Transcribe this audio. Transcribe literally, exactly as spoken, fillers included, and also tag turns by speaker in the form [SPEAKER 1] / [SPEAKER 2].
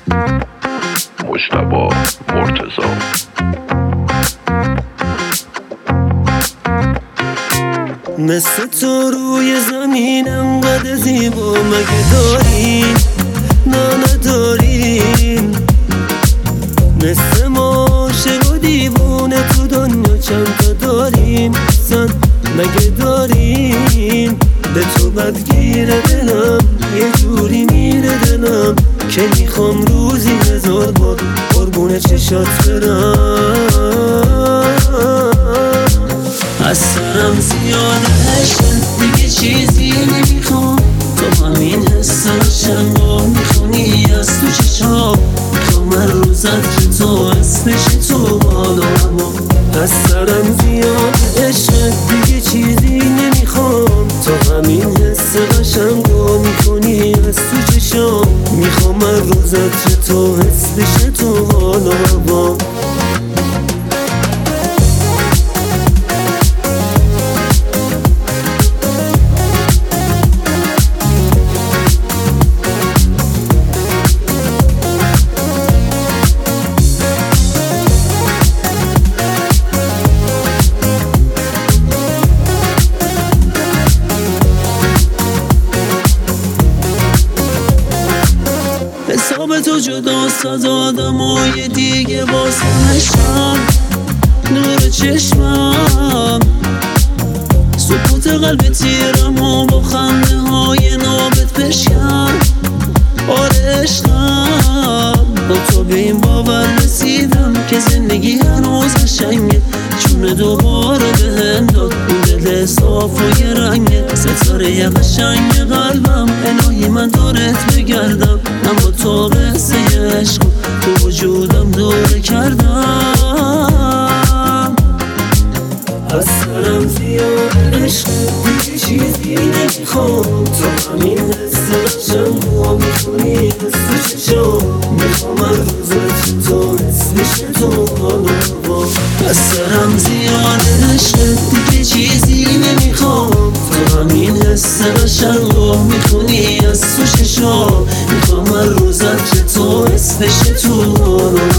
[SPEAKER 1] مجتبی مرتضی.
[SPEAKER 2] مثل تو روی زمین انقدر زیبا مگه داریم؟ نه نداریم. مثل ما عاشق و دیوونه تو دنیا چند تا داریم؟ زن مگه داریم؟ به تو بدگیره دلم، یه جوری میره دلم که میخوام روزی هزار بار قربون چشات برم. از سرم زیاده عشق دیگه چیزی نمیخوام، تو همین حس قشنگا میخونی از تو چشام. میخوام هر روزت که تو اسمش تو بالا هوا. از سرم زیاده عشق دیگه چیزی نمیخوام، تو همین حس قشنگا میخونی از تو چشام. میخوام هر روزت که تو اسمش تو بالا هوا. حساب تو جداست از آدمای دیگه، واسه نشم نور چشمم. سکوت قلب تیرم و با خنده های نابت بشکن. آره عشقم، با تو به این باور رسیدم که زندگی هنوز قشنگه، چون دوباره بهم داد اون دل صاف و یه رنگه. ستاره قشنگ قلبم، الهی من دورت بگردم. من با تو قصه عشق تو وجودم دوره کردم. از سرم زیاد عشق دیگه چیزی نمیخوام، تو همین حس قشنگ و میخونی از تو چشام. میخوام هر روزت تو اسمش تو بالا هوا. از سرم زیاد عشق دیگه چیزی نمیخوام، تو همین حس قشنگ و میخونی از تو چشام. میخوام هر روزت که تو اسمش تو بالا